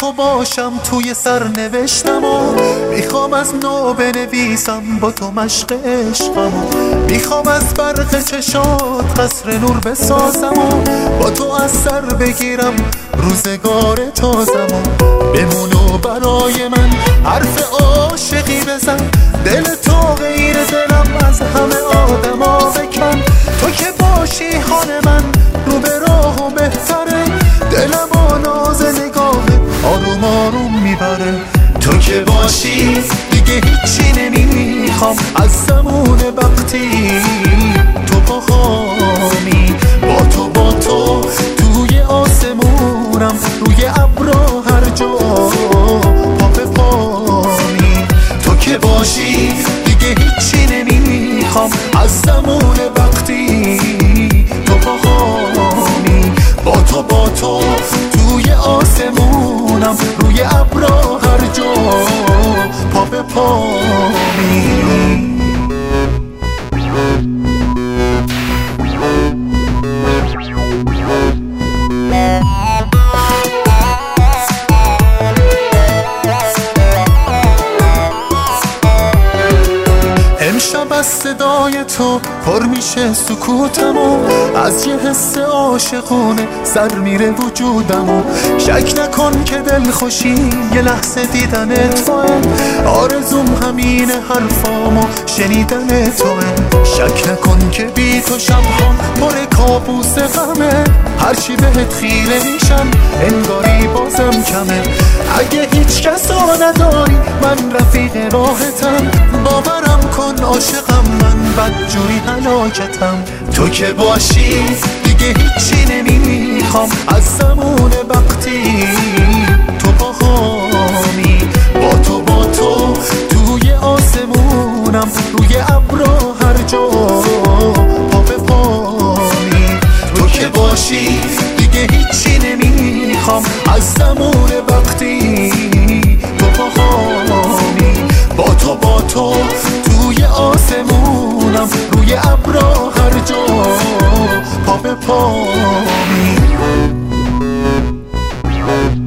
تو باشم توی سرنوشتم و میخوام از نو بنویسم با تو مشق عشقم. میخوام از برق چشات قصر نور بسازم و با تو از سر بگیرم روزگار تازم و بمونو برای من حرف عاشقی بزن. دل تو غیر دلم از همه آدما بکن. تو که باشی حال من رو به راه و بهتره. دلم و ناز نگاهه آروم آروم میبره. تو که باشی دیگه هیچی نمیخوام از زمون وقتی تو پاهامی. با تو توی آسمونم روی ابرا هر جا پا به پامی. تو که باشی دیگه هیچی نمیخوام از زمون وقتی تو پاهامی. با تو توی آسمونم روی ابرا هر جا پا به پامی. امشب از صدای تو پر میشه سکوتم و از یه حس عاشقونه سر میره وجودم و شک نکن که دل خوشی یه لحظه دیدن توه. آرزوم همینه حرفامو شنیدن توه. شک نکن که بی تو شبهام پر کابوس غمه. هرچی بهت خیره میشم انگاری بازم کمه. اگه هیچ کسا نداری من رفیق راحتم. باورم کن عاشقم من بدجوری هلاکتم. تو که باشی دیگه هیچی نمیخوام از زمون وقتی تو پاهامی. با تو توی آسمونم روی ابرا هر جا پا به پامی. تو که باشی دیگه هیچی نمیخوام از زمون وقتی تو پاهامی. با تو توی آسمونم روی ابرا هر جا پا به پامی.